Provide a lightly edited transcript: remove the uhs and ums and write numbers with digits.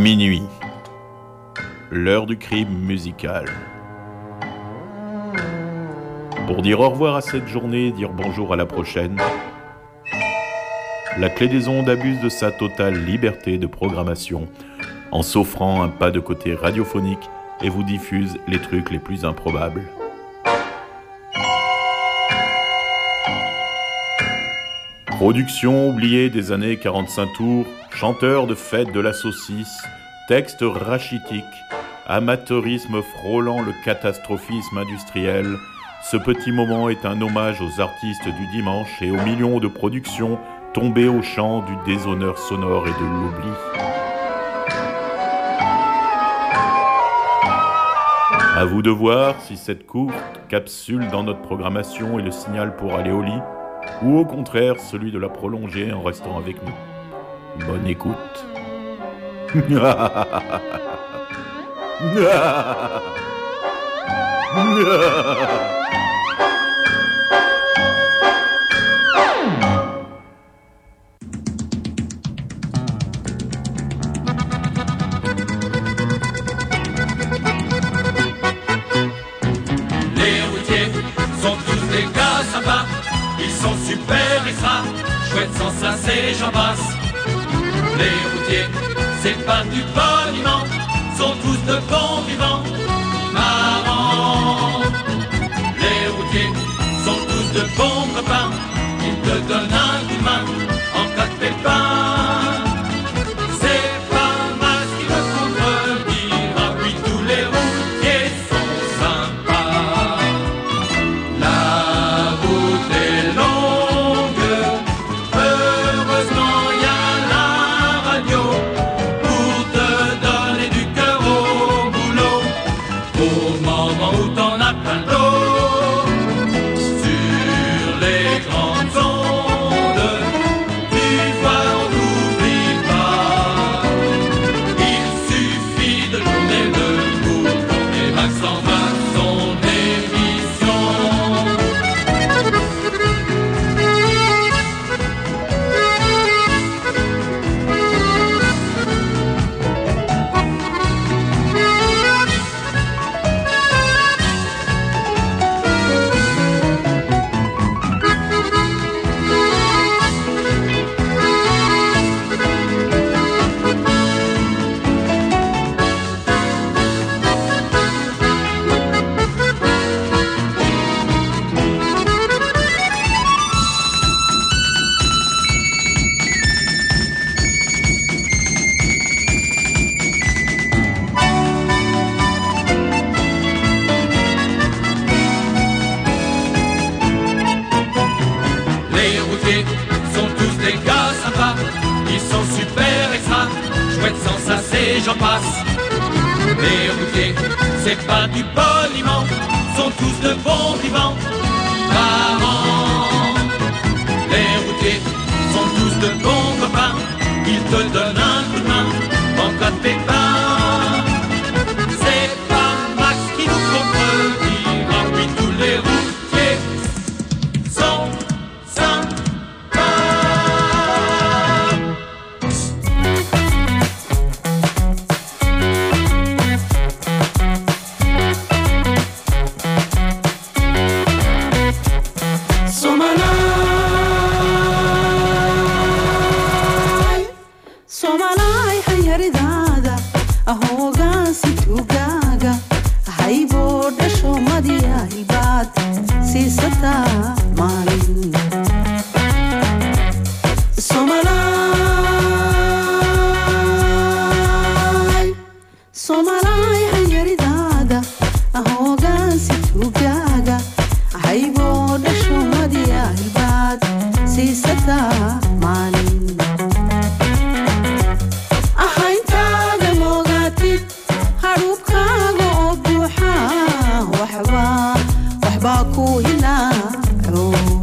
Minuit. L'heure du crime musical. Pour dire au revoir à cette journée et dire bonjour à la prochaine, la Clé des Ondes abuse de sa totale liberté de programmation en s'offrant un pas de côté radiophonique et vous diffuse les trucs les plus improbables. Production oubliée des années 45 tours, chanteur de fête de la saucisse, texte rachitique, amateurisme frôlant le catastrophisme industriel, ce petit moment est un hommage aux artistes du dimanche et aux millions de productions tombées au champ du déshonneur sonore et de l'oubli. À vous de voir si cette courte capsule dans notre programmation est le signal pour aller au lit, ou au contraire celui de la prolonger en restant avec nous. Bonne écoute. Et j'en passe. Les routiers, c'est pas du poliment, sont tous de bons vivants, marrants. Les routiers sont tous de bons copains, ils te donnent un coup de main en cas de pépin. C'est pas mal ce qui me contredire, ah oui, tous les routiers sont sympas. La route est longue, j'en passe. Les routiers, c'est pas du poliment, sont tous de bons vivants, marrants. Les routiers sont tous de bons copains, ils te donnent un coup de main en cas de pépin. C'est pas Max qui nous contredit, ah oui, tous les routiers sont sympas. waxbaa ku hilaaco